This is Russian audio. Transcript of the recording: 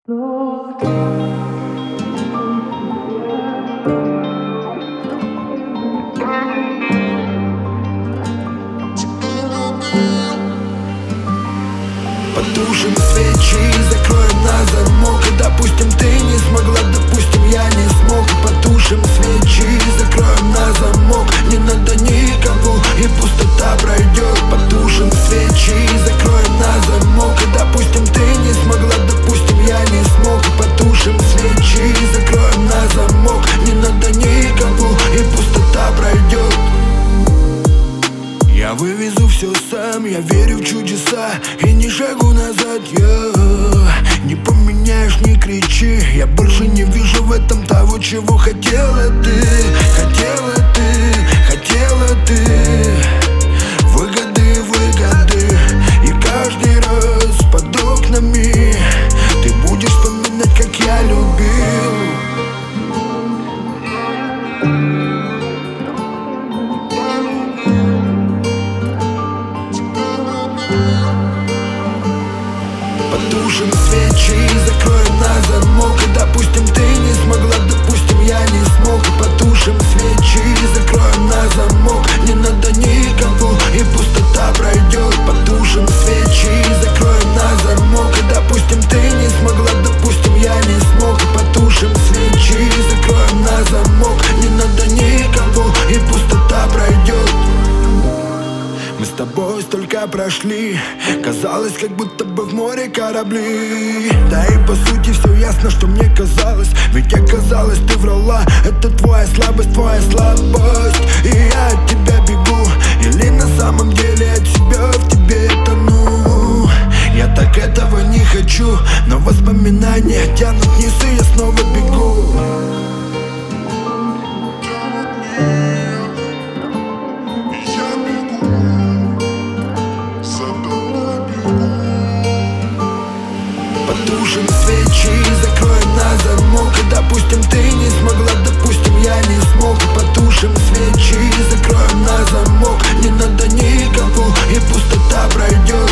Потушим свечи, закроем на замок. И допустим, ты не смогла, допустим, я не смог. Потушим свечи, закроем на замок. Не надо никого, и пустота пройдет. Потушим свечи, закроем на замок. И допустим, ты не смогла, допустим, я не смог. Потушим свечи, закроем на замок. Не надо никого, и пустота пройдет. Я вывезу все сам, я верю в чудеса. И ни шагу назад я не поменяешь, не кричи. Я больше не вижу в этом того, чего хотела ты. Хотела ты, хотела ты. Выгоды, выгоды. И каждый раз под окнами ты будешь вспоминать, как я любил. Потушим свечи, закроем на замок. И допустим, ты не смогла, допустим, я не смог. Потушим свечи, закроем на замок. Не надо никого, и пустота пройдет. Потушим свечи, закроем на замок. И допустим, ты не смогла, допустим, я не смог. Потушим свечи, закроем на замок. Не надо никого, и пустота пройдет. Мы с тобой столько прошли, казалось, как будто бы в море корабли. Да и по сути все ясно, что мне казалось. Ведь оказалось, ты врала. Это твоя слабость, твоя слабость. И я от тебя бегу. Или на самом деле от себя в тебе я тону. Я так этого не хочу, но воспоминания тянут вниз, и я снова бегу. Потушим свечи, закроем на замок. И допустим, ты не смогла, допустим, я не смог. Потушим свечи, закроем на замок. Не надо никого, и пустота пройдет.